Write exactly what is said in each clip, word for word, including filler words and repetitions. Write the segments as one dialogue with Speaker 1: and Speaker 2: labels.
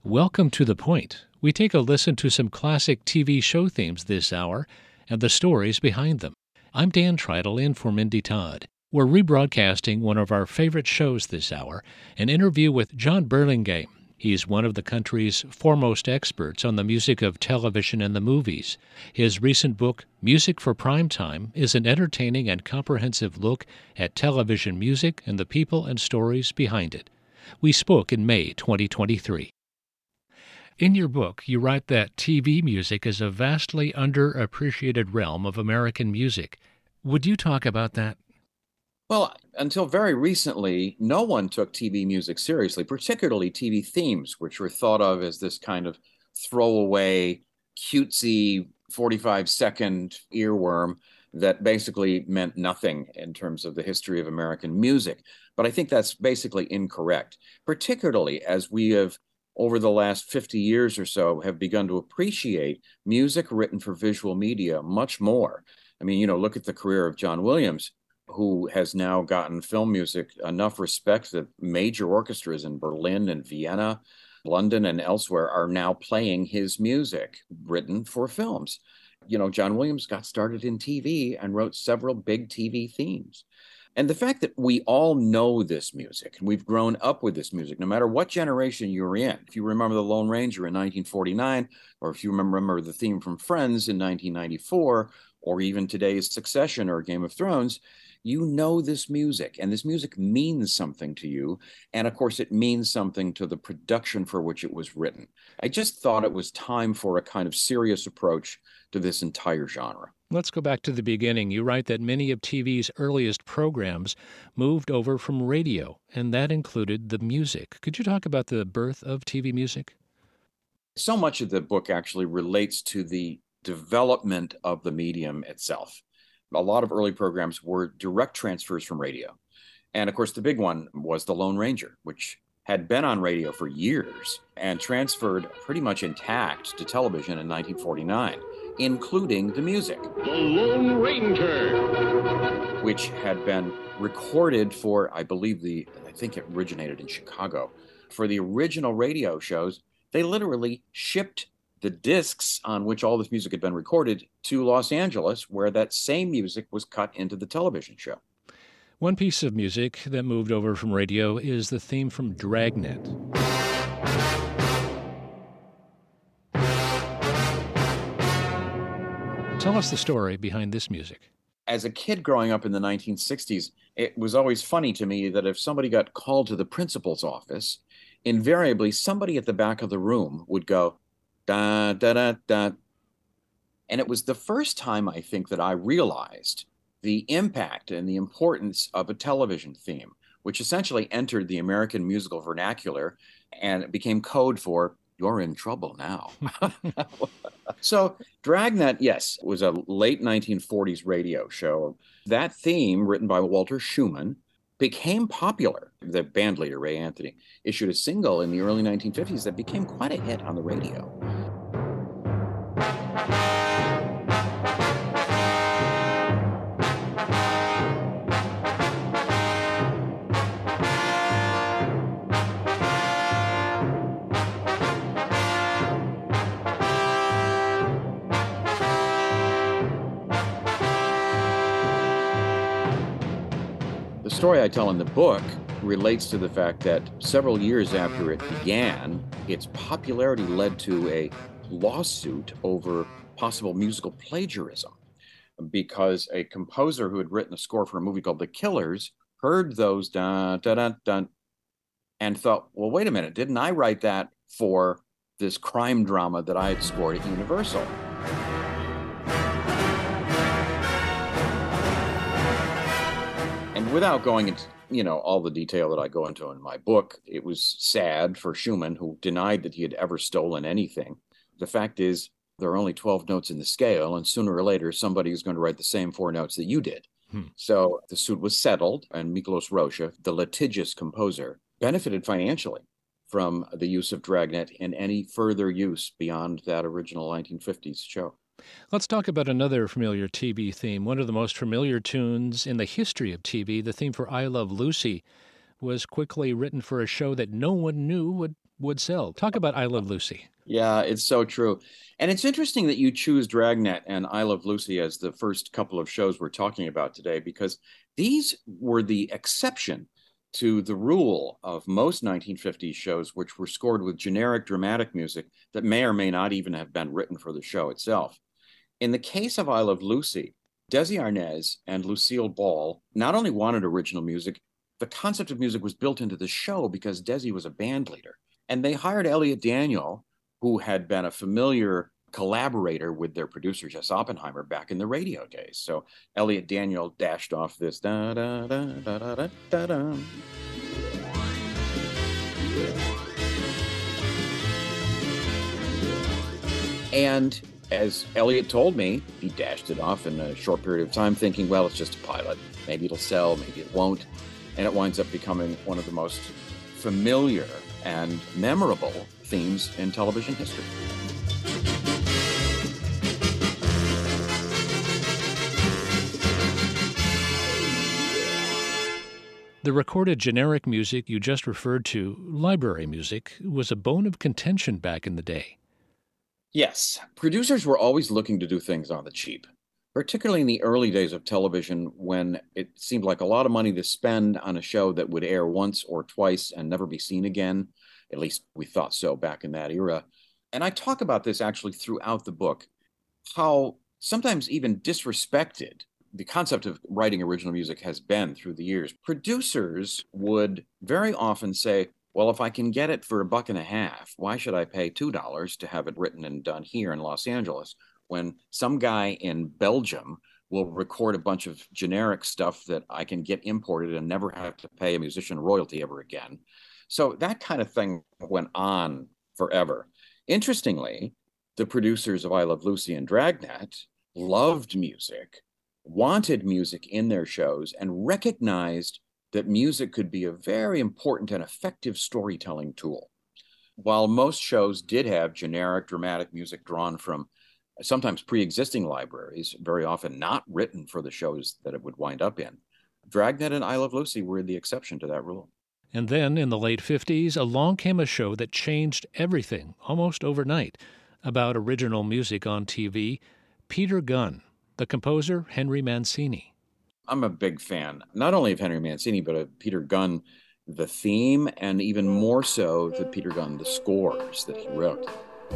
Speaker 1: Welcome to The Point. We take a listen to some classic T V show themes this hour and the stories behind them. I'm Dan Tritle in for Mindy Todd. We're rebroadcasting one of our favorite shows this hour, an interview with John Burlingame. He's one of the country's foremost experts on the music of television and the movies. His recent book, Music for Primetime, is an entertaining and comprehensive look at television music and the people and stories behind it. We spoke in May twenty twenty-three. In your book, you write that T V music is a vastly underappreciated realm of American music. Would you talk about that?
Speaker 2: Well, until very recently, no one took T V music seriously, particularly T V themes, which were thought of as this kind of throwaway, cutesy forty-five second earworm that basically meant nothing in terms of the history of American music. But I think that's basically incorrect, particularly as we have, over the last fifty years or so, have begun to appreciate music written for visual media much more. I mean, you know, look at the career of John Williams, who has now gotten film music enough respect that major orchestras in Berlin and Vienna, London, and elsewhere are now playing his music written for films. You know, John Williams got started in T V and wrote several big T V themes. And the fact that we all know this music and we've grown up with this music, no matter what generation you're in. If you remember The Lone Ranger in nineteen forty-nine, or if you remember the theme from Friends in nineteen ninety-four, or even today's Succession or Game of Thrones, you know this music, and this music means something to you. And of course, it means something to the production for which it was written. I just thought it was time for a kind of serious approach to this entire genre.
Speaker 1: Let's go back to the beginning. You write that many of T V's earliest programs moved over from radio, and that included the music. Could you talk about the birth of T V music?
Speaker 2: So much of the book actually relates to the development of the medium itself. A lot of early programs were direct transfers from radio. And of course, the big one was The Lone Ranger, which had been on radio for years and transferred pretty much intact to television in nineteen forty-nine, including the music.
Speaker 3: The Lone Ranger,
Speaker 2: which had been recorded for, I believe the, I think it originated in Chicago. For the original radio shows, they literally shipped the discs on which all this music had been recorded to Los Angeles, where that same music was cut into the television show.
Speaker 1: One piece of music that moved over from radio is the theme from Dragnet. Tell us the story behind this music.
Speaker 2: As a kid growing up in the nineteen sixties, it was always funny to me that if somebody got called to the principal's office, invariably somebody at the back of the room would go, da, da, da, da. And it was the first time, I think, that I realized the impact and the importance of a television theme, which essentially entered the American musical vernacular and it became code for, you're in trouble now. So Dragnet, yes, was a late nineteen forties radio show. That theme, written by Walter Schumann, became popular. The band leader, Ray Anthony, issued a single in the early nineteen fifties that became quite a hit on the radio. The story I tell in the book relates to the fact that several years after it began, its popularity led to a lawsuit over possible musical plagiarism, because a composer who had written a score for a movie called The Killers heard those dun, dun, dun, dun, and thought, well, wait a minute, didn't I write that for this crime drama that I had scored at Universal? And without going into, you know, all the detail that I go into in my book, it was sad for Schumann, who denied that he had ever stolen anything. The fact is, there are only twelve notes in the scale, and sooner or later, somebody is going to write the same four notes that you did. Hmm. So the suit was settled, and Miklos Rozsa, the litigious composer, benefited financially from the use of Dragnet in any further use beyond that original nineteen fifties show.
Speaker 1: Let's talk about another familiar T V theme. One of the most familiar tunes in the history of T V, the theme for I Love Lucy, was quickly written for a show that no one knew would would sell. Talk about I Love Lucy.
Speaker 2: Yeah, it's so true. And it's interesting that you choose Dragnet and I Love Lucy as the first couple of shows we're talking about today, because these were the exception to the rule of most nineteen fifties shows, which were scored with generic dramatic music that may or may not even have been written for the show itself. In the case of I Love Lucy, Desi Arnaz and Lucille Ball not only wanted original music, the concept of music was built into the show because Desi was a band leader. And they hired Elliot Daniel, who had been a familiar collaborator with their producer, Jess Oppenheimer, back in the radio days. So Elliot Daniel dashed off this da da da da da da da da. And as Elliot told me, he dashed it off in a short period of time, thinking, well, it's just a pilot. Maybe it'll sell, maybe it won't. And it winds up becoming one of the most familiar and memorable themes in television history.
Speaker 1: The recorded generic music you just referred to, library music, was a bone of contention back in the day.
Speaker 2: Yes, producers were always looking to do things on the cheap, particularly in the early days of television when it seemed like a lot of money to spend on a show that would air once or twice and never be seen again. At least we thought so back in that era. And I talk about this actually throughout the book, how sometimes even disrespected the concept of writing original music has been through the years. Producers would very often say, well, if I can get it for a buck and a half, why should I pay two dollars to have it written and done here in Los Angeles when some guy in Belgium will record a bunch of generic stuff that I can get imported and never have to pay a musician royalty ever again? So that kind of thing went on forever. Interestingly, the producers of I Love Lucy and Dragnet loved music, wanted music in their shows, and recognized that music could be a very important and effective storytelling tool. While most shows did have generic dramatic music drawn from sometimes pre-existing libraries, very often not written for the shows that it would wind up in, Dragnet and I Love Lucy were the exception to that rule.
Speaker 1: And then, in the late fifties, along came a show that changed everything, almost overnight, about original music on T V, Peter Gunn, the composer Henry Mancini.
Speaker 2: I'm a big fan, not only of Henry Mancini, but of Peter Gunn, the theme, and even more so the Peter Gunn, the scores that he wrote.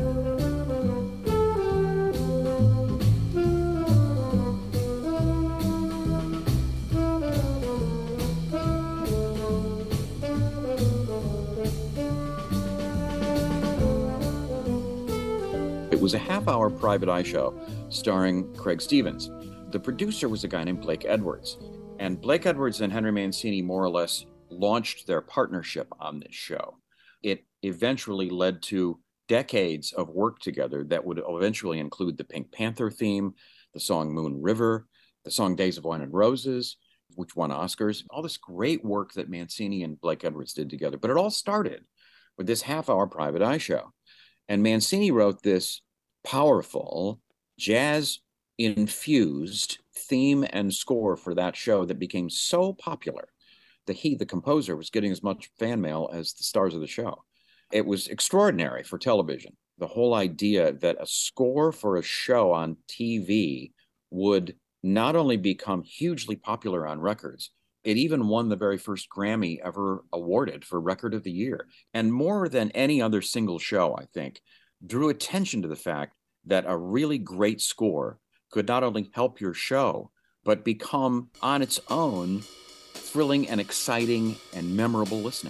Speaker 2: It was a half-hour private eye show starring Craig Stevens. The producer was a guy named Blake Edwards, and Blake Edwards and Henry Mancini more or less launched their partnership on this show. It eventually led to decades of work together that would eventually include the Pink Panther theme, the song Moon River, the song Days of Wine and Roses, which won Oscars, all this great work that Mancini and Blake Edwards did together. But it all started with this half-hour private eye show. And Mancini wrote this powerful, jazz-infused theme and score for that show that became so popular that he, the composer, was getting as much fan mail as the stars of the show. It was extraordinary for television. The whole idea that a score for a show on T V would not only become hugely popular on records, it even won the very first Grammy ever awarded for Record of the Year. And more than any other single show, I think, drew attention to the fact that a really great score could not only help your show, but become on its own thrilling and exciting and memorable listening.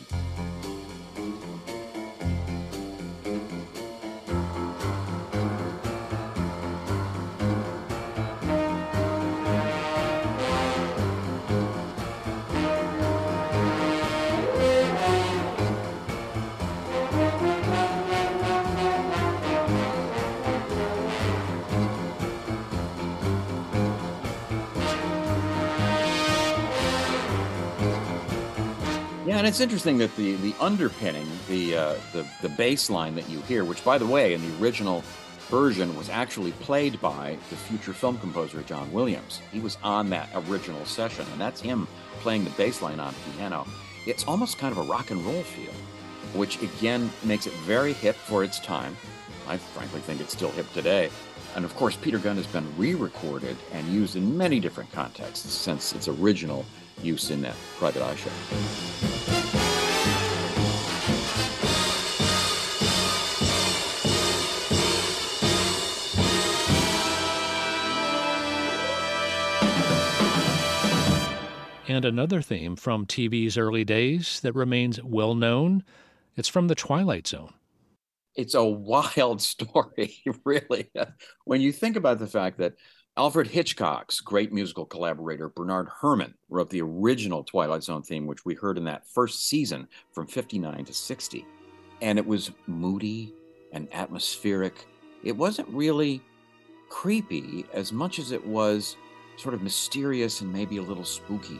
Speaker 2: Yeah, and it's interesting that the the underpinning, the uh, the the bass line that you hear, which, by the way, in the original version was actually played by the future film composer John Williams. He was on that original session, and that's him playing the bass line on piano. It's almost kind of a rock and roll feel. which again makes it very hip for its time. I frankly think it's still hip today. And of course, Peter Gunn has been re-recorded and used in many different contexts since its original use in that Private Eye show.
Speaker 1: And another theme from T V's early days that remains well known, it's from The Twilight Zone.
Speaker 2: It's a wild story, really, when you think about the fact that Alfred Hitchcock's great musical collaborator, Bernard Herrmann, wrote the original Twilight Zone theme, which we heard in that first season from fifty-nine to sixty. And it was moody and atmospheric. It wasn't really creepy as much as it was sort of mysterious and maybe a little spooky.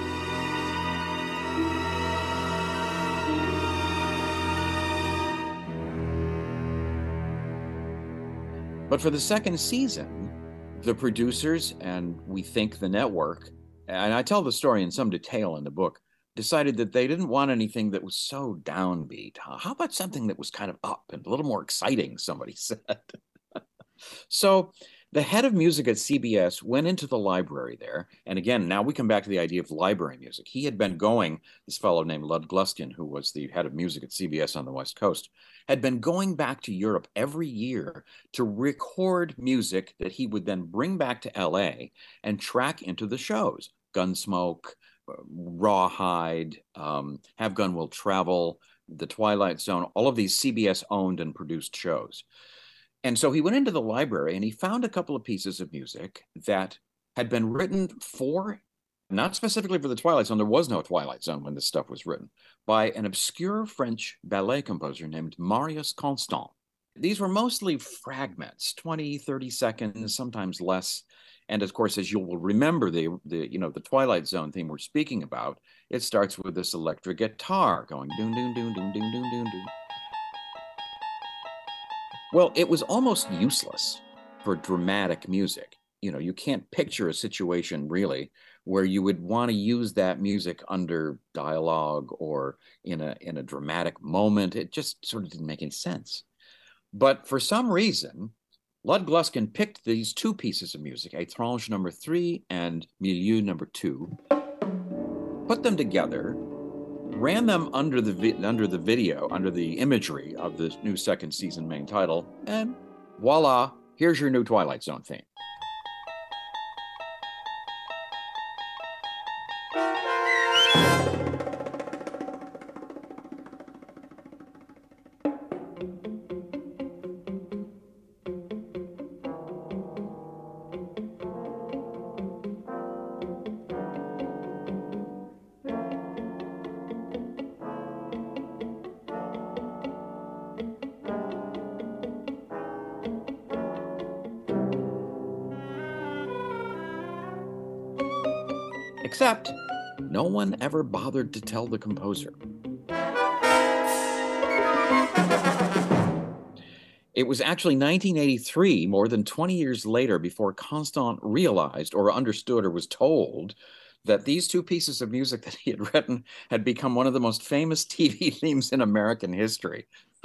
Speaker 2: But for the second season, the producers, and we think the network, and I tell the story in some detail in the book, decided that they didn't want anything that was so downbeat. How about something that was kind of up and a little more exciting, somebody said. So the head of music at C B S went into the library there. And again, now we come back to the idea of library music. He had been going, this fellow named Lud Gluskin, who was the head of music at C B S on the West Coast, had been going back to Europe every year to record music that he would then bring back to L A and track into the shows. Gunsmoke, Rawhide, um, Have Gun Will Travel, The Twilight Zone, all of these C B S owned and produced shows. And so he went into the library and he found a couple of pieces of music that had been written for, not specifically for the Twilight Zone, there was no Twilight Zone when this stuff was written, by an obscure French ballet composer named Marius Constant. These were mostly fragments, twenty, thirty seconds, sometimes less. And of course, as you will remember, the, the you know the Twilight Zone theme we're speaking about, it starts with this electric guitar going doon, doon, doon, doon, doon, doon, doon, doon. Well, it was almost useless for dramatic music. You know, you can't picture a situation really where you would want to use that music under dialogue or in a in a dramatic moment. It just sort of didn't make any sense. But for some reason, Lud Gluskin picked these two pieces of music, Étrange number three and Milieu number two, put them together, ran them under the vi- under the video, under the imagery of the new second season main title, and voila, here's your new Twilight Zone theme. Except, no one ever bothered to tell the composer. It was actually nineteen eighty-three, more than twenty years later, before Constant realized or understood or was told that these two pieces of music that he had written had become one of the most famous T V themes in American history.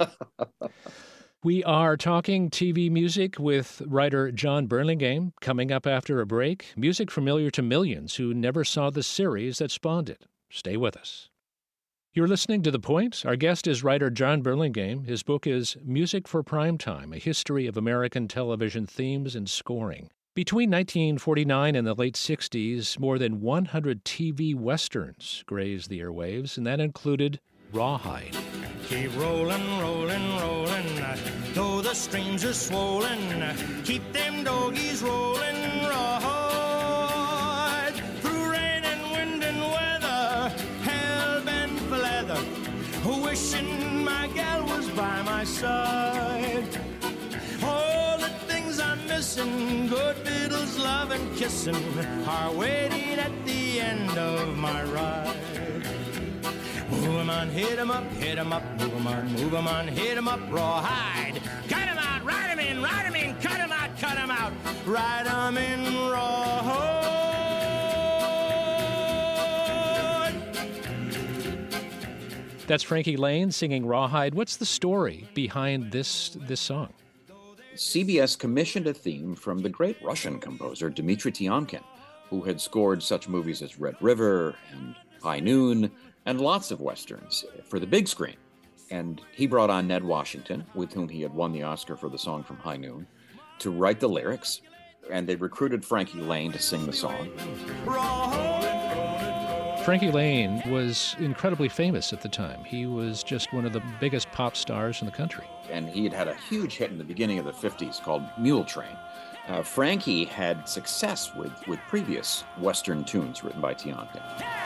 Speaker 1: We are talking T V music with writer John Burlingame. Coming up after a break, music familiar to millions who never saw the series that spawned it. Stay with us. You're listening to The Point. Our guest is writer John Burlingame. His book is Music for Primetime, A History of American Television Themes and Scoring. Between nineteen forty-nine and the late sixties, more than one hundred T V westerns grazed the airwaves, and that included Rawhide.
Speaker 4: Keep rolling, rolling, rolling, though the streams are swollen. Keep them doggies rolling, rawhide. Through rain and wind and weather, hell-bent for leather, wishing my gal was by my side. All the things I'm missing, good fiddles, love and kissing, are waiting at the end of my ride. Move 'em on, hit 'em up, hit 'em up, move 'em on, move 'em on, hit 'em up, rawhide. Cut 'em out, ride 'em in, ride 'em in, cut 'em out, cut 'em out, ride 'em in, rawhide.
Speaker 1: That's Frankie Laine singing Rawhide. What's the story behind this this song?
Speaker 2: C B S commissioned a theme from the great Russian composer Dmitri Tiomkin, who had scored such movies as Red River and High Noon and lots of westerns for the big screen. And he brought on Ned Washington, with whom he had won the Oscar for the song from High Noon, to write the lyrics. And they recruited Frankie Laine to sing the song.
Speaker 1: Frankie Laine was incredibly famous at the time. He was just one of the biggest pop stars in the country.
Speaker 2: And he had had a huge hit in the beginning of the fifties called Mule Train. Uh, Frankie had success with, with previous Western tunes written by Tiomkin.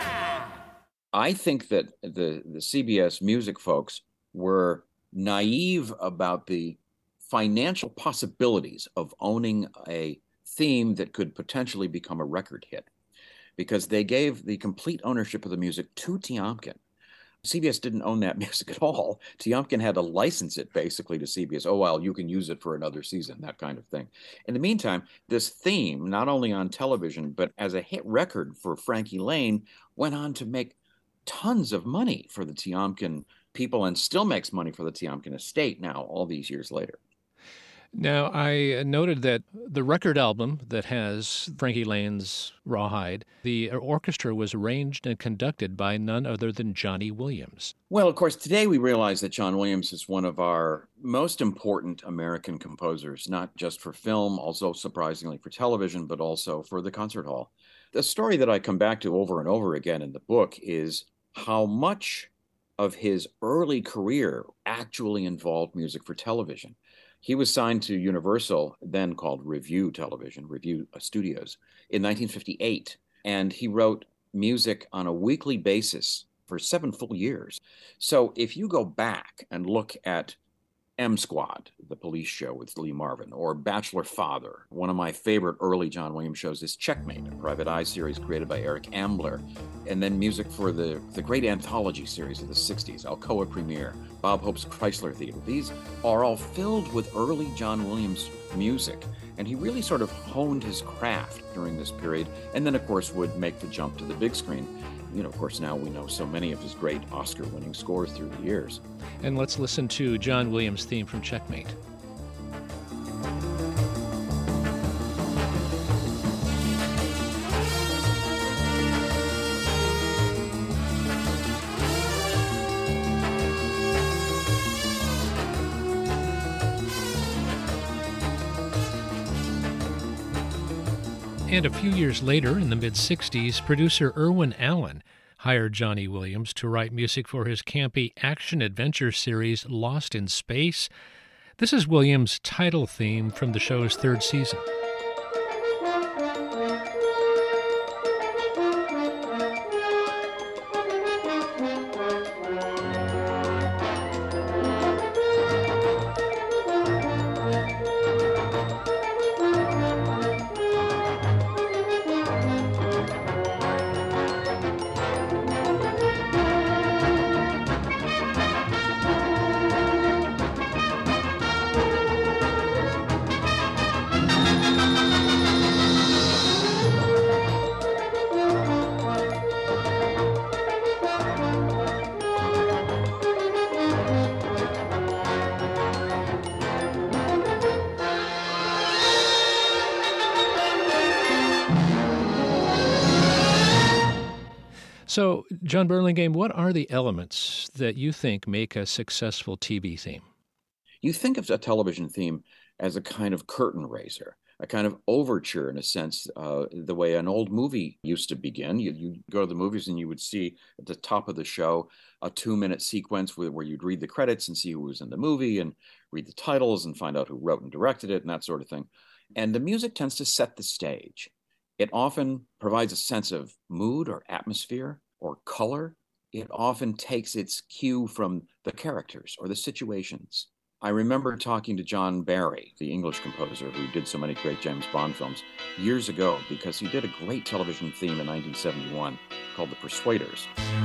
Speaker 2: I think that the, the C B S music folks were naive about the financial possibilities of owning a theme that could potentially become a record hit, because they gave the complete ownership of the music to Tiomkin. C B S didn't own that music at all. Tiomkin had to license it basically to C B S. Oh, well, you can use it for another season, that kind of thing. In the meantime, this theme, not only on television, but as a hit record for Frankie Laine, went on to make tons of money for the Tiomkin people and still makes money for the Tiomkin estate now, all these years later.
Speaker 1: Now, I noted that the record album that has Frankie Laine's Rawhide, the orchestra was arranged and conducted by none other than Johnny Williams.
Speaker 2: Well, of course, today we realize that John Williams is one of our most important American composers, not just for film, also surprisingly for television, but also for the concert hall. The story that I come back to over and over again in the book is how much of his early career actually involved music for television. He was signed to Universal, then called Review Television, Review Studios, in nineteen fifty-eight. And he wrote music on a weekly basis for seven full years. So if you go back and look at M Squad, the police show with Lee Marvin, or Bachelor Father, one of my favorite early John Williams shows is Checkmate, a Private Eye series created by Eric Ambler, and then music for the, the great anthology series of the sixties, Alcoa Premiere, Bob Hope's Chrysler Theater. These are all filled with early John Williams music, and he really sort of honed his craft during this period, and then, of course, would make the jump to the big screen. You know, of course, now we know so many of his great Oscar-winning scores through the years.
Speaker 1: And let's listen to John Williams' theme from Checkmate. And a few years later, in the mid-sixties, producer Irwin Allen hired Johnny Williams to write music for his campy action-adventure series Lost in Space. This is Williams' title theme from the show's third season. So, John Burlingame, what are the elements that you think make a successful T V theme?
Speaker 2: You think of a television theme as a kind of curtain raiser, a kind of overture, in a sense, uh, the way an old movie used to begin. You, you go to the movies and you would see at the top of the show a two-minute sequence where, where you'd read the credits and see who was in the movie and read the titles and find out who wrote and directed it and that sort of thing. And the music tends to set the stage. It often provides a sense of mood or atmosphere or color. It often takes its cue from the characters or the situations. I remember talking to John Barry, the English composer who did so many great James Bond films, years ago, because he did a great television theme in nineteen seventy-one called The Persuaders.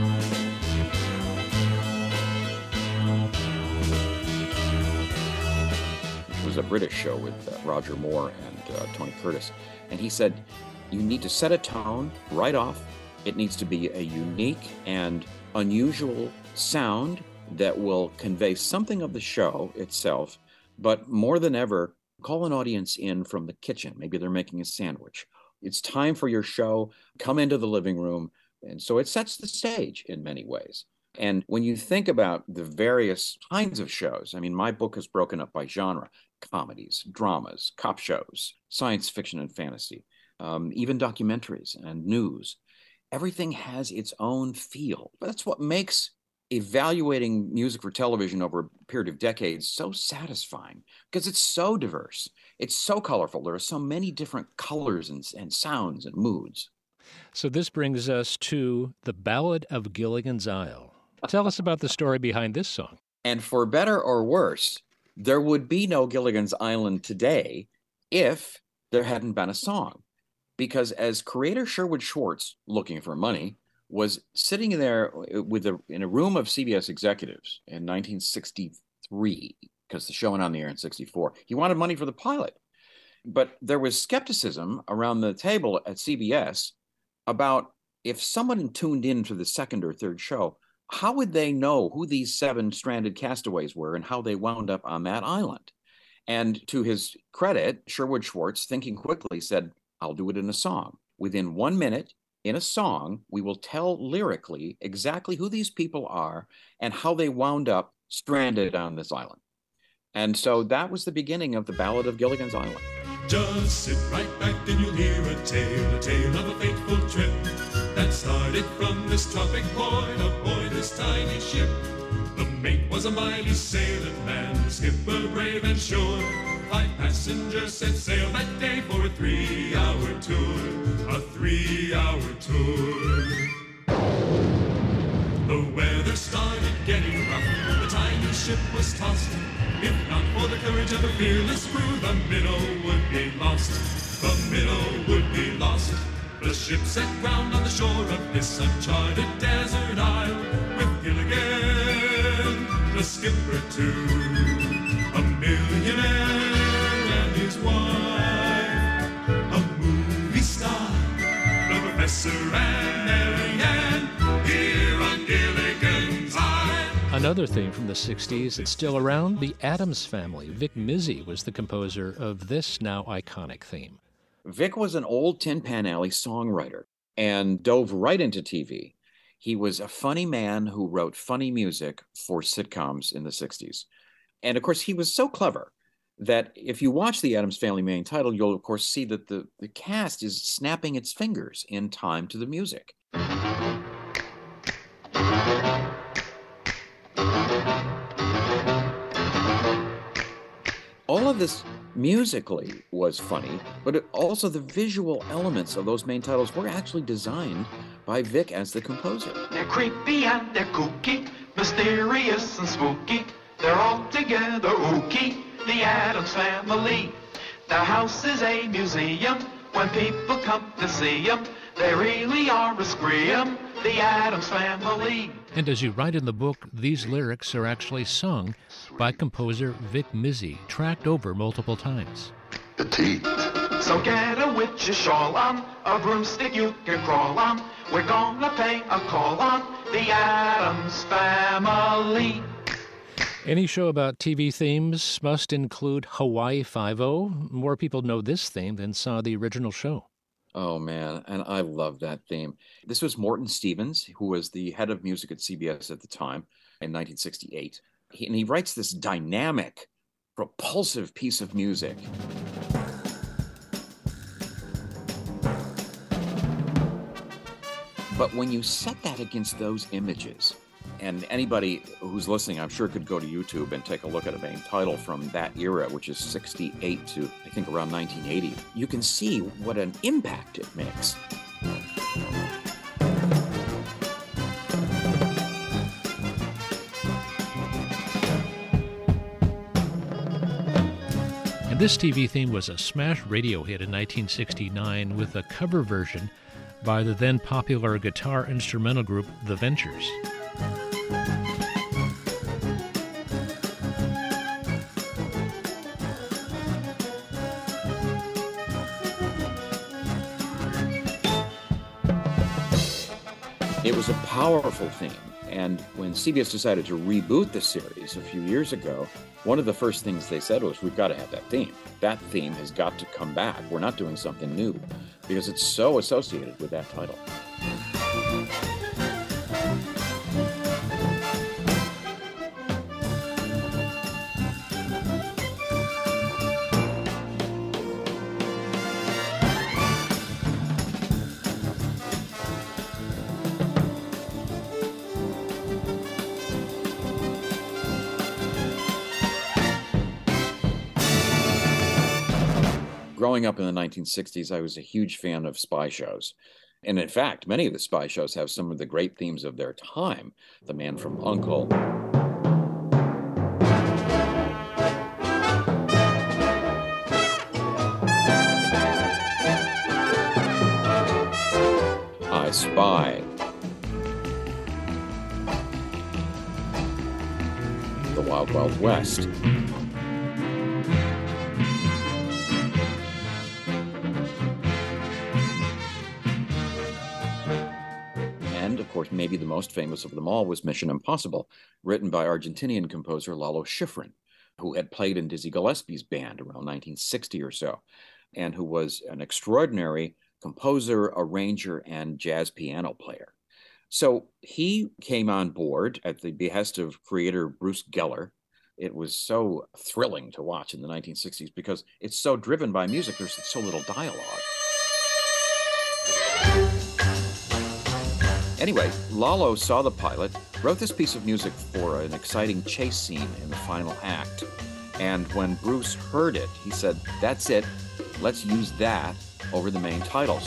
Speaker 2: It was a British show with uh, Roger Moore and uh, Tony Curtis. And he said, you need to set a tone right off. It needs to be a unique and unusual sound that will convey something of the show itself, but more than ever, call an audience in from the kitchen. Maybe they're making a sandwich. It's time for your show. Come into the living room. And so it sets the stage in many ways. And when you think about the various kinds of shows, I mean, my book is broken up by genre: comedies, dramas, cop shows, science fiction and fantasy, um, even documentaries and news. Everything has its own feel. That's what makes evaluating music for television over a period of decades so satisfying, because it's so diverse. It's so colorful. There are so many different colors and, and sounds and moods.
Speaker 1: So this brings us to The Ballad of Gilligan's Isle. Tell us about the story behind this song.
Speaker 2: And for better or worse, there would be no Gilligan's Island today if there hadn't been a song. Because as creator Sherwood Schwartz, looking for money, was sitting there with a, in a room of C B S executives in nineteen sixty-three, because the show went on the air in sixty-four, he wanted money for the pilot. But there was skepticism around the table at C B S about if someone tuned in to the second or third show, how would they know who these seven stranded castaways were and how they wound up on that island? And to his credit, Sherwood Schwartz, thinking quickly, said, I'll do it in a song. Within one minute, in a song, we will tell lyrically exactly who these people are and how they wound up stranded on this island. And so that was the beginning of the Ballad of Gilligan's Island.
Speaker 5: Just sit right back and you'll hear a tale, a tale of a fateful trip that started from this tropic point aboard this tiny ship. The mate was a mighty sailing man, the skipper brave and sure. Five passengers set sail that day for a three-hour tour, a three-hour tour. The weather started getting rough, the tiny ship was tossed. If not for the courage of the fearless crew, the minnow would be lost. The minnow would be lost. The ship set ground on the shore of this uncharted desert isle, with Gilligan, the skipper too, a millionaire and his wife, a movie star, the professor and Mary Ann, here on Gilligan's Island.
Speaker 1: Another theme from the sixties that's still around, the Addams Family. Vic Mizzy was the composer of this now iconic theme.
Speaker 2: Vic was an old Tin Pan Alley songwriter and dove right into T V. He was a funny man who wrote funny music for sitcoms in the sixties. And of course, he was so clever that if you watch the Addams Family main title, you'll of course see that the, the cast is snapping its fingers in time to the music. All of this musically was funny, but it, also the visual elements of those main titles were actually designed by Vic as the composer.
Speaker 6: They're creepy and they're kooky, mysterious and spooky. They're all together ooky, the Addams Family. Their house is a museum. When people come to see them, they really are a scream, the Addams Family.
Speaker 1: And as you write in the book, these lyrics are actually sung by composer Vic Mizzy, tracked over multiple times.
Speaker 6: The teeth. So get a witch's shawl on, a broomstick you can crawl on. We're gonna pay a call on the Addams Family.
Speaker 1: Any show about T V themes must include Hawaii Five-O. More people know this theme than saw the original show.
Speaker 2: Oh, man, and I love that theme. This was Morton Stevens, who was the head of music at C B S at the time in nineteen sixty-eight. He, and he writes this dynamic, propulsive piece of music. But when you set that against those images, and anybody who's listening, I'm sure, could go to YouTube and take a look at a main title from that era, which is sixty-eight to, I think, around nineteen eighty. You can see what an impact it makes.
Speaker 1: And this T V theme was a smash radio hit in nineteen sixty-nine with a cover version by the then popular guitar instrumental group The Ventures.
Speaker 2: It was a powerful theme, And when C B S decided to reboot the series a few years ago, one of the first things they said was, we've got to have that theme. That theme has got to come back. We're not doing something new, because it's so associated with that title. Growing up in the nineteen sixties, I was a huge fan of spy shows. And in fact, many of the spy shows have some of the great themes of their time. The Man from U N C L E, I Spy, The Wild Wild West. And, of course, maybe the most famous of them all was Mission Impossible, written by Argentinian composer Lalo Schifrin, who had played in Dizzy Gillespie's band around nineteen sixty or so, and who was an extraordinary composer, arranger, and jazz piano player. So he came on board at the behest of creator Bruce Geller. It was so thrilling to watch in the nineteen sixties because it's so driven by music. There's so little dialogue. Anyway, Lalo saw the pilot, wrote this piece of music for an exciting chase scene in the final act. And when Bruce heard it, he said, that's it. Let's use that over the main titles.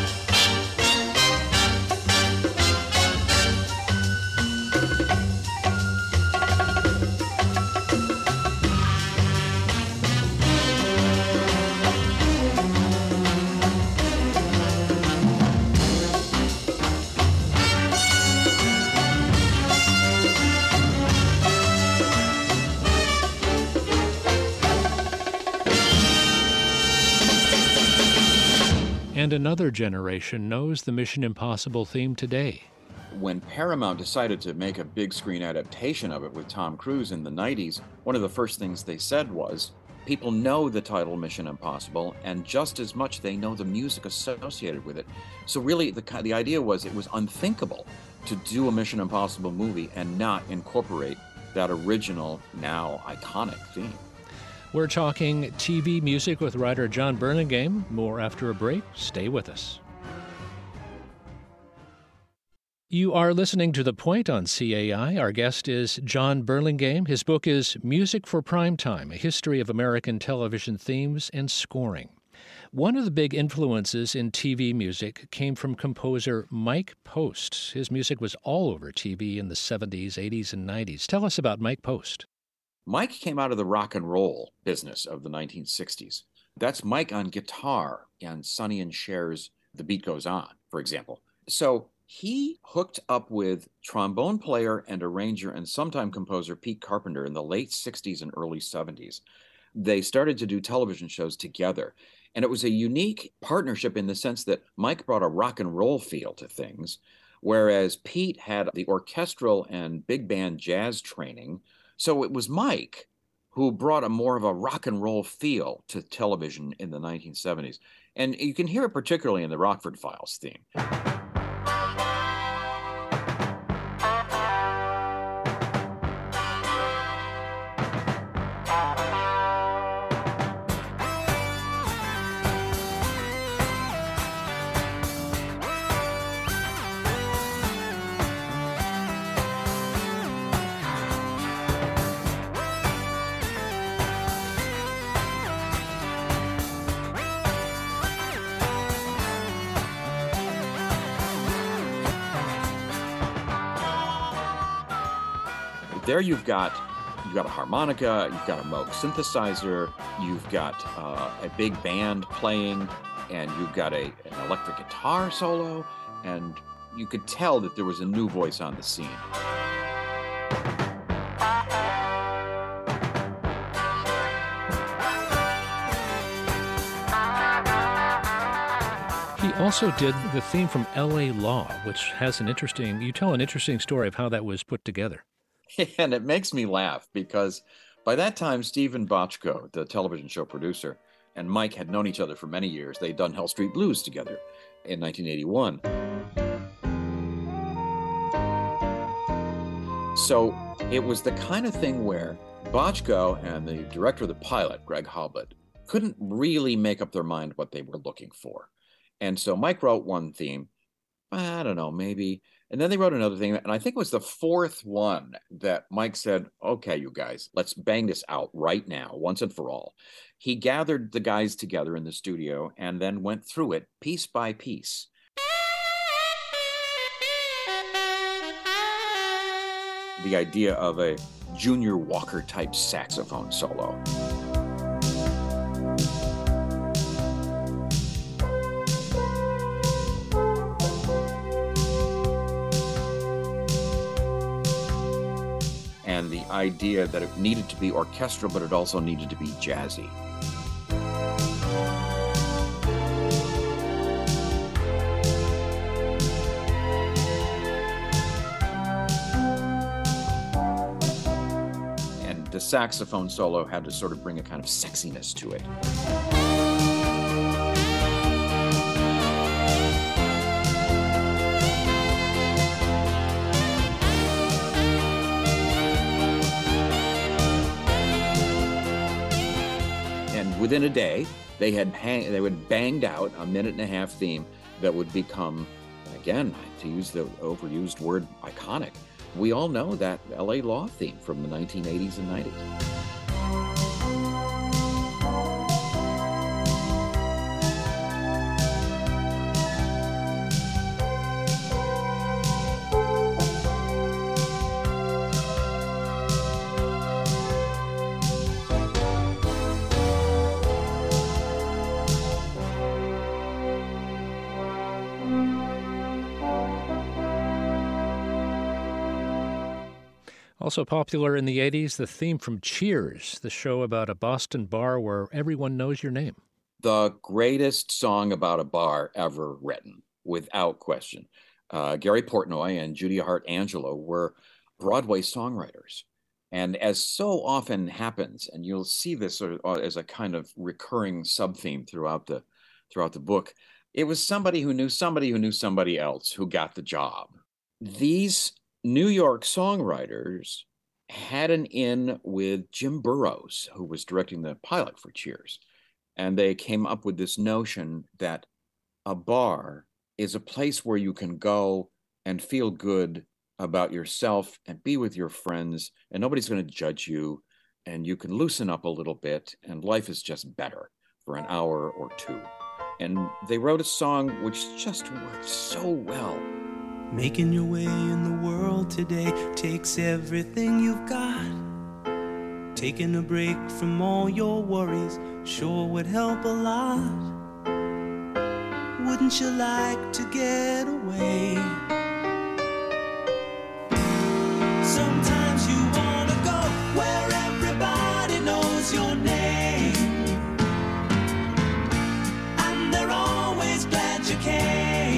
Speaker 1: And another generation knows the Mission Impossible theme today.
Speaker 2: When Paramount decided to make a big screen adaptation of it with Tom Cruise in the nineties, one of the first things they said was, people know the title Mission Impossible, and just as much they know the music associated with it. So really, the, the idea was it was unthinkable to do a Mission Impossible movie and not incorporate that original, now iconic theme.
Speaker 1: We're talking T V music with writer John Burlingame. More after a break. Stay with us. You are listening to The Point on C A I. Our guest is John Burlingame. His book is Music for Primetime, A History of American Television Themes and Scoring. One of the big influences in T V music came from composer Mike Post. His music was all over T V in the seventies, eighties, and nineties. Tell us about Mike Post.
Speaker 2: Mike came out of the rock and roll business of the nineteen sixties. That's Mike on guitar and Sonny and Cher's The Beat Goes On, for example. So he hooked up with trombone player and arranger and sometime composer Pete Carpenter in the late sixties and early seventies. They started to do television shows together. And it was a unique partnership in the sense that Mike brought a rock and roll feel to things, whereas Pete had the orchestral and big band jazz training. So it was Mike who brought a more of a rock and roll feel to television in the nineteen seventies. And you can hear it particularly in the Rockford Files theme. There you've got you've got a harmonica, you've got a Moog synthesizer, you've got uh, a big band playing, and you've got a, an electric guitar solo, and you could tell that there was a new voice on the scene.
Speaker 1: He also did the theme from L A Law, which has an interesting, you tell an interesting story of how that was put together.
Speaker 2: And it makes me laugh because by that time, Stephen Bochco, the television show producer, and Mike had known each other for many years. They'd done Hell Street Blues together in nineteen eighty-one. So it was the kind of thing where Bochco and the director of the pilot, Greg Hoblit, couldn't really make up their mind what they were looking for. And so Mike wrote one theme, I don't know, maybe, and then they wrote another thing, and I think it was the fourth one that Mike said, okay, you guys, let's bang this out right now, once and for all. He gathered the guys together in the studio and then went through it piece by piece. The idea of a Junior Walker type saxophone solo. And the idea that it needed to be orchestral, but it also needed to be jazzy. And the saxophone solo had to sort of bring a kind of sexiness to it. Within a day, they had hang, they would banged out a minute and a half theme that would become, again, to use the overused word, iconic. We all know that L A Law theme from the nineteen eighties and nineties.
Speaker 1: Also popular in the eighties, the theme from Cheers, the show about a Boston bar where everyone knows your name.
Speaker 2: The greatest song about a bar ever written, without question. Uh, Gary Portnoy and Julia Hart Angelo were Broadway songwriters. And as so often happens, and you'll see this sort of as a kind of recurring sub-theme throughout the, throughout the book, it was somebody who knew somebody who knew somebody else who got the job. These New York songwriters had an in with Jim Burrows, who was directing the pilot for Cheers. And they came up with this notion that a bar is a place where you can go and feel good about yourself and be with your friends, and nobody's going to judge you, and you can loosen up a little bit, and life is just better for an hour or two. And they wrote a song which just worked so well.
Speaker 7: Making your way in the world today takes everything you've got. Taking a break from all your worries sure would help a lot. Wouldn't you like to get away? Sometimes you wanna go where everybody knows your name, and they're always glad you came.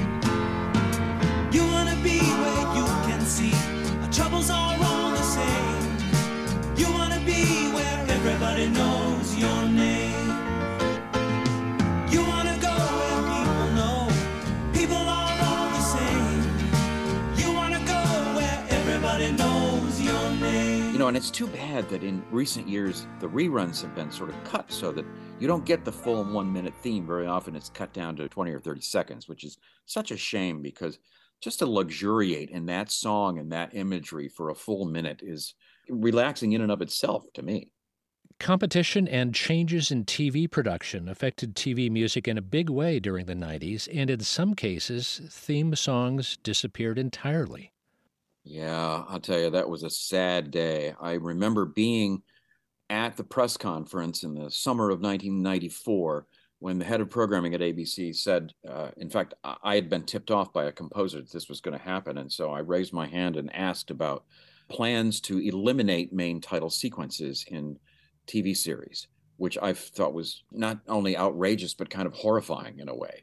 Speaker 7: You wanna be where you can see our troubles are all the same. You wanna be where everybody knows your name. You wanna go where people know people are all the same. You wanna go where everybody knows your name.
Speaker 2: You know, and it's too bad that in recent years, the reruns have been sort of cut so that you don't get the full one-minute theme. Very often it's cut down to twenty or thirty seconds, which is such a shame because just to luxuriate in that song and that imagery for a full minute is relaxing in and of itself to me.
Speaker 1: Competition and changes in T V production affected T V music in a big way during the nineties, and in some cases, theme songs disappeared entirely.
Speaker 2: Yeah, I'll tell you, that was a sad day. I remember being at the press conference in the summer of nineteen ninety-four when the head of programming at A B C said, uh, in fact, I had been tipped off by a composer that this was going to happen. And so I raised my hand and asked about plans to eliminate main title sequences in T V series, which I thought was not only outrageous, but kind of horrifying in a way.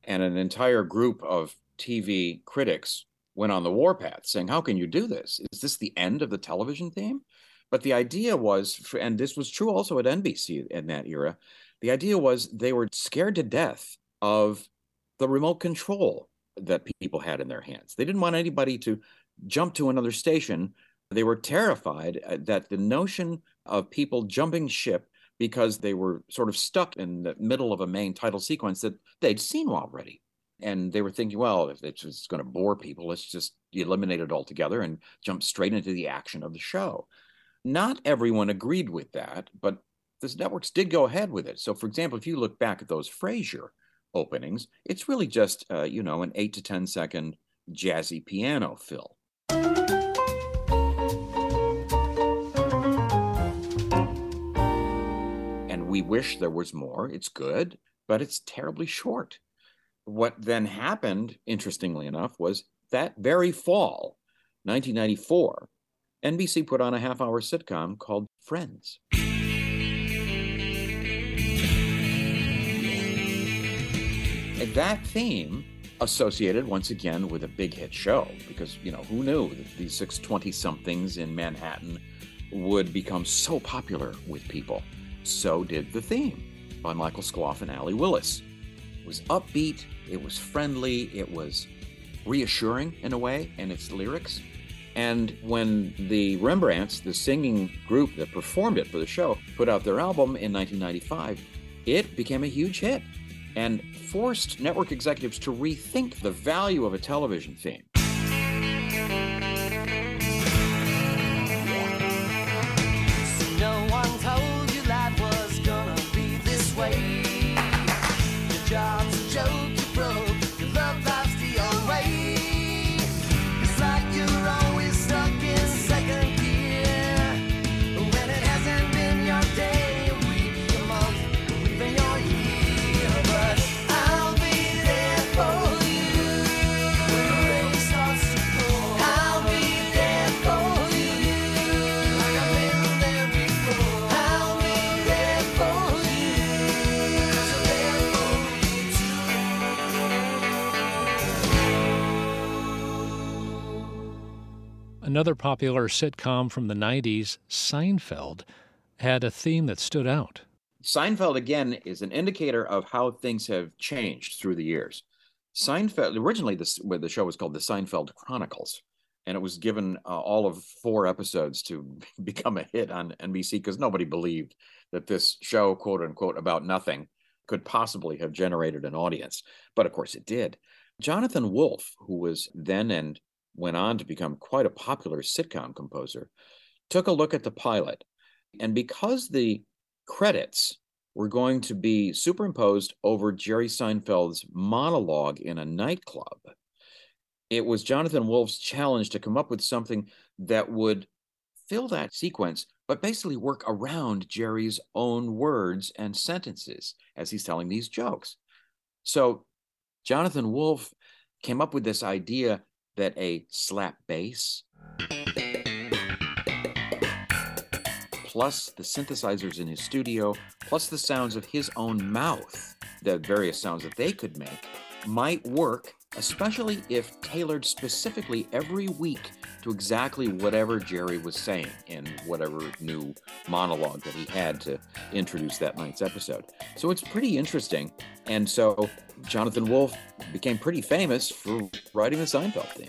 Speaker 2: And an entire group of T V critics went on the warpath saying, how can you do this? Is this the end of the television theme? But the idea was, and this was true also at N B C in that era, the idea was they were scared to death of the remote control that people had in their hands. They didn't want anybody to jump to another station. They were terrified that the notion of people jumping ship because they were sort of stuck in the middle of a main title sequence that they'd seen already. And they were thinking, well, if it's just going to bore people, let's just eliminate it altogether and jump straight into the action of the show. Not everyone agreed with that, but the networks did go ahead with it. So, for example, if you look back at those Frasier openings, it's really just, uh, you know, an eight to ten second jazzy piano fill. And we wish there was more. It's good, but it's terribly short. What then happened, interestingly enough, was that very fall, nineteen ninety-four, N B C put on a half-hour sitcom called Friends. And that theme associated once again with a big hit show, because, you know, who knew that these six twenty-somethings in Manhattan would become so popular with people? So did the theme by Michael Skloff and Allee Willis. It was upbeat, it was friendly, it was reassuring in a way in its lyrics. And when the Rembrandts, the singing group that performed it for the show, put out their album in nineteen ninety-five, it became a huge hit and forced network executives to rethink the value of a television theme.
Speaker 4: No one told you life was gonna be this way. Your job's a joke, you broke, your love life's the old way. It's like you're always stuck in second gear. When it hasn't been your day, a week, a month, or even your year. But I'll be there for you when the rain starts to pour. I'll be there for you like I've been there before. I'll be there for you 'cause I'm there for you too.
Speaker 1: Another popular sitcom from the nineties, Seinfeld, had a theme that stood out.
Speaker 2: Seinfeld, again, is an indicator of how things have changed through the years. Seinfeld, originally this, where the show was called The Seinfeld Chronicles, and it was given uh, all of four episodes to become a hit on N B C because nobody believed that this show, quote unquote, about nothing could possibly have generated an audience. But of course it did. Jonathan Wolff, who was then and went on to become quite a popular sitcom composer, took a look at the pilot. And because the credits were going to be superimposed over Jerry Seinfeld's monologue in a nightclub, it was Jonathan Wolff's challenge to come up with something that would fill that sequence, but basically work around Jerry's own words and sentences as he's telling these jokes. So Jonathan Wolff came up with this idea that a slap bass plus the synthesizers in his studio, plus the sounds of his own mouth, the various sounds that they could make, might work, especially if tailored specifically every week to exactly whatever Jerry was saying in whatever new monologue that he had to introduce that night's episode. So it's pretty interesting. And so Jonathan Wolff became pretty famous for writing the Seinfeld theme.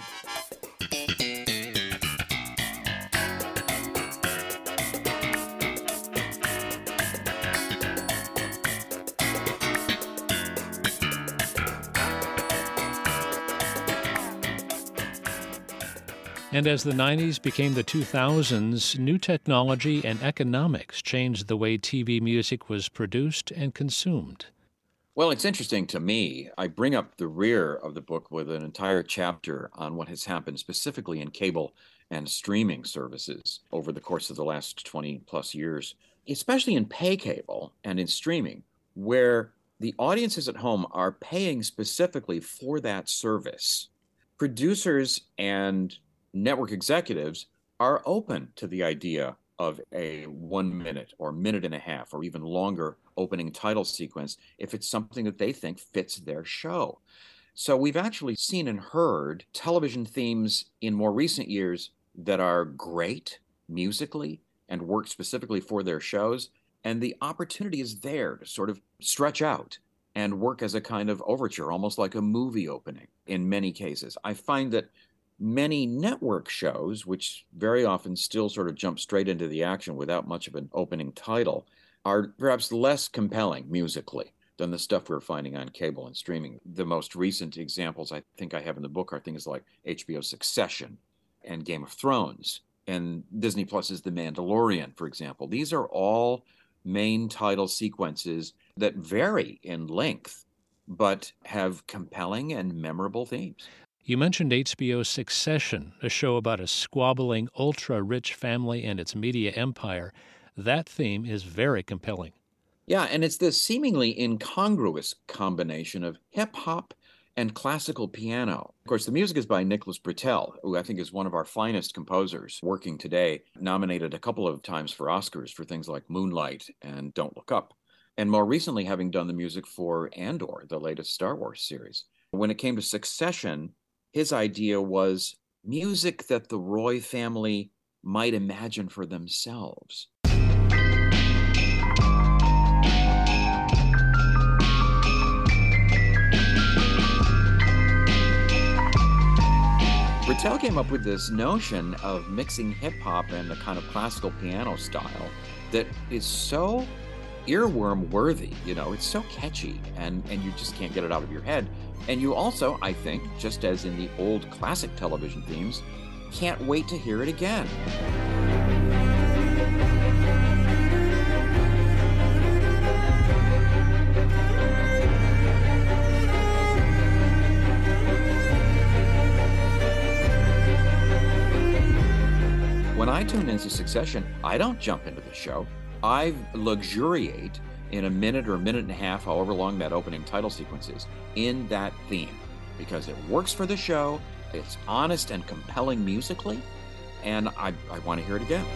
Speaker 1: And as the nineties became the two thousands, new technology and economics changed the way T V music was produced and consumed.
Speaker 2: Well, it's interesting to me. I bring up the rear of the book with an entire chapter on what has happened specifically in cable and streaming services over the course of the last twenty plus years, especially in pay cable and in streaming, where the audiences at home are paying specifically for that service. Producers and network executives are open to the idea of a one minute or minute and a half or even longer opening title sequence if it's something that they think fits their show. So we've actually seen and heard television themes in more recent years that are great musically and work specifically for their shows. And the opportunity is there to sort of stretch out and work as a kind of overture, almost like a movie opening in many cases. I find that many network shows, which very often still sort of jump straight into the action without much of an opening title, are perhaps less compelling musically than the stuff we're finding on cable and streaming. The most recent examples I think I have in the book are things like H B O's Succession and Game of Thrones, and Disney Plus's The Mandalorian, for example. These are all main title sequences that vary in length, but have compelling and memorable themes.
Speaker 1: You mentioned H B O's Succession, a show about a squabbling, ultra-rich family and its media empire. That theme is very compelling.
Speaker 2: Yeah, and it's this seemingly incongruous combination of hip-hop and classical piano. Of course, the music is by Nicholas Britell, who I think is one of our finest composers working today, nominated a couple of times for Oscars for things like Moonlight and Don't Look Up, and more recently having done the music for Andor, the latest Star Wars series. When it came to Succession, his idea was music that the Roy family might imagine for themselves. Britell came up with this notion of mixing hip-hop and the kind of classical piano style that is so earworm-worthy, you know, it's so catchy, and, and you just can't get it out of your head. And you also, I think, just as in the old classic television themes, can't wait to hear it again. When I tune into Succession, I don't jump into the show. I luxuriate in a minute or a minute and a half, however long that opening title sequence is, in that theme, because it works for the show, it's honest and compelling musically, and I, I want to hear it again.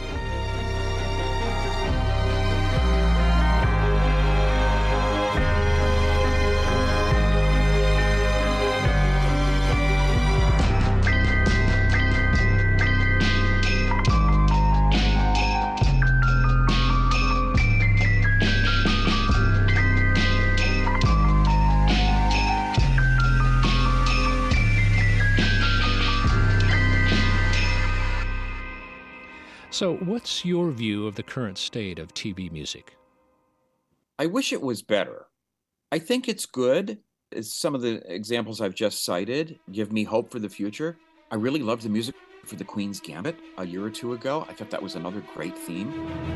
Speaker 1: So what's your view of the current state of T V music?
Speaker 2: I wish it was better. I think it's good. As some of the examples I've just cited give me hope for the future. I really loved the music for The Queen's Gambit a year or two ago. I thought that was another great theme.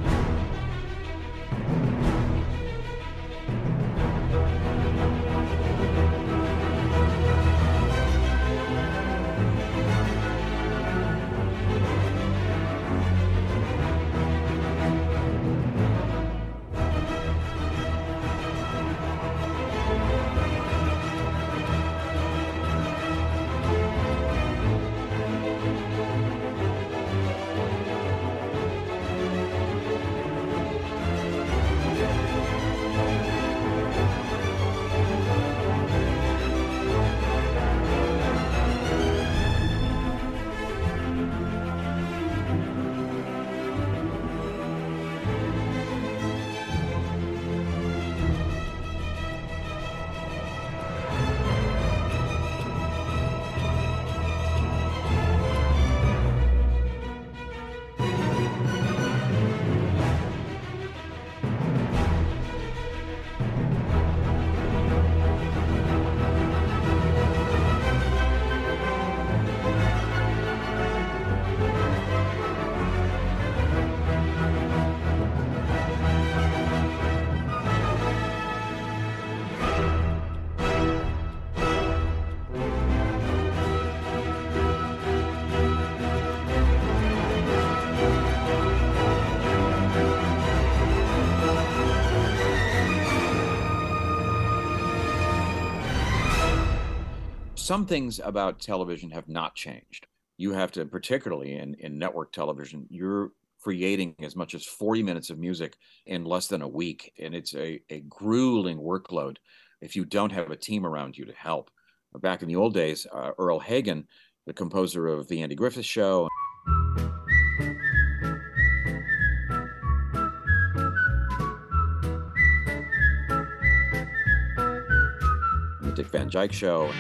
Speaker 2: Some things about television have not changed. You have to, particularly in, in network television, you're creating as much as forty minutes of music in less than a week. And it's a, a grueling workload if you don't have a team around you to help. Back in the old days, uh, Earl Hagen, the composer of The Andy Griffith Show, The Dick Van Dyke Show,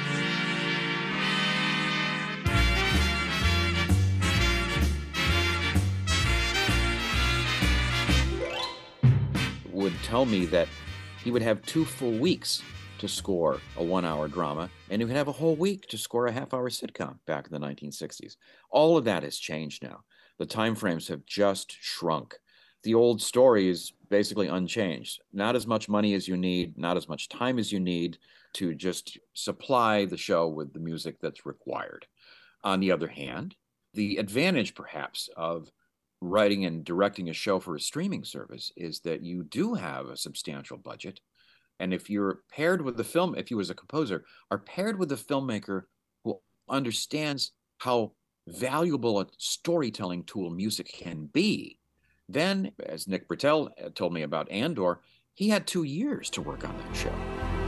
Speaker 2: would tell me that he would have two full weeks to score a one-hour drama, and he would have a whole week to score a half-hour sitcom back in the nineteen sixties. All of that has changed now. The time frames have just shrunk. The old story is basically unchanged. Not as much money as you need, not as much time as you need to just supply the show with the music that's required. On the other hand, the advantage perhaps of writing and directing a show for a streaming service is that you do have a substantial budget. And if you're paired with the film, if you as a composer are paired with a filmmaker who understands how valuable a storytelling tool music can be, then, as Nick Britell told me about Andor, he had two years to work on that show.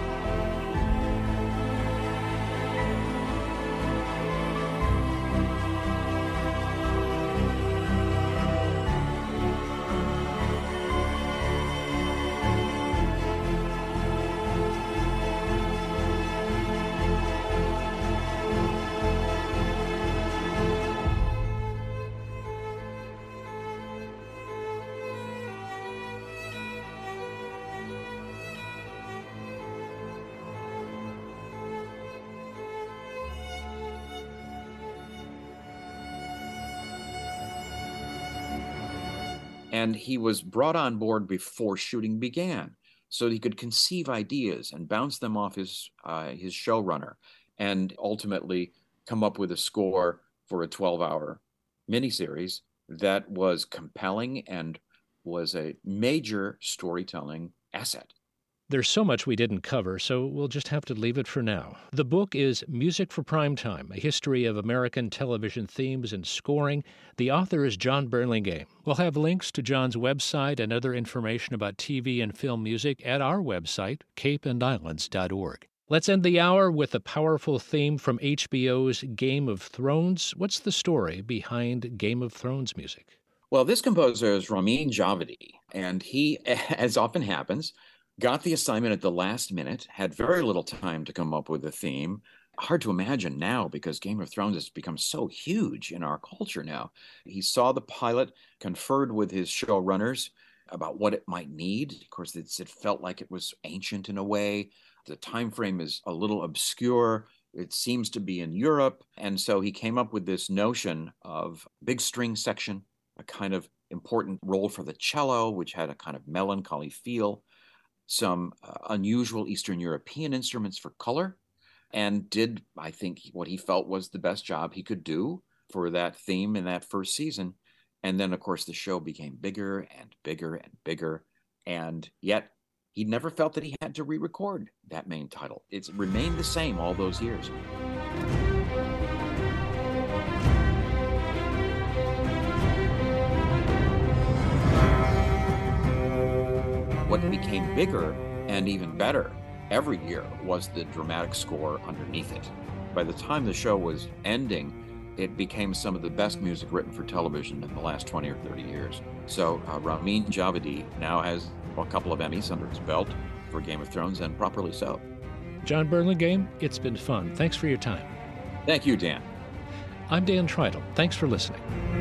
Speaker 2: And he was brought on board before shooting began, so he could conceive ideas and bounce them off his uh, his showrunner, and ultimately come up with a score for a twelve-hour miniseries that was compelling and was a major storytelling asset.
Speaker 1: There's so much we didn't cover, so we'll just have to leave it for now. The book is Music for Primetime, A History of American Television Themes and Scoring. The author is John Burlingame. We'll have links to John's website and other information about T V and film music at our website, cape and islands dot org. Let's end the hour with a powerful theme from H B O's Game of Thrones. What's the story behind Game of Thrones music?
Speaker 2: Well, this composer is Ramin Djawadi, and he, as often happens, got the assignment at the last minute, had very little time to come up with a theme. Hard to imagine now because Game of Thrones has become so huge in our culture now. He saw the pilot, conferred with his showrunners about what it might need. Of course, it's, it felt like it was ancient in a way. The time frame is a little obscure. It seems to be in Europe. And so he came up with this notion of big string section, a kind of important role for the cello, which had a kind of melancholy feel, some uh, unusual Eastern European instruments for color, and did, I think, what he felt was the best job he could do for that theme in that first season. And then, of course, the show became bigger and bigger and bigger, and yet he never felt that he had to re-record that main title. It's remained the same all those years. What became bigger and even better every year was the dramatic score underneath it. By the time the show was ending, it became some of the best music written for television in the last twenty or thirty years. So uh, Ramin Djawadi now has a couple of Emmys under his belt for Game of Thrones, and properly so.
Speaker 1: John Burlingame, it's been fun. Thanks for your time.
Speaker 2: Thank you, Dan.
Speaker 1: I'm Dan Tritle. Thanks for listening.